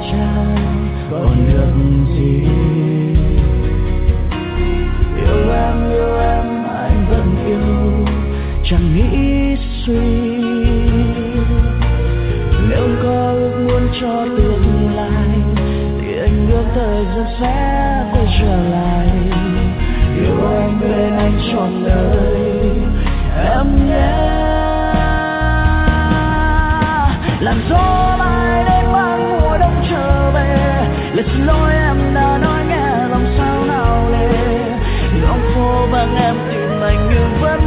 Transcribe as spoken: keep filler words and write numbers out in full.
trai còn được gì. Yêu em, yêu em, anh vẫn yêu, chẳng nghĩ suy. Nếu có ước muốn cho tương lai thì anh ước thời gian sẽ quay trở lại. Yêu anh bên anh trọn đời em nhé. Làm gió lại đến mang mùa đông trở về, lời xin lỗi em đã nói nghe lòng sao nào lệ. Lòng phố vắng em tìm anh nhưng vẫn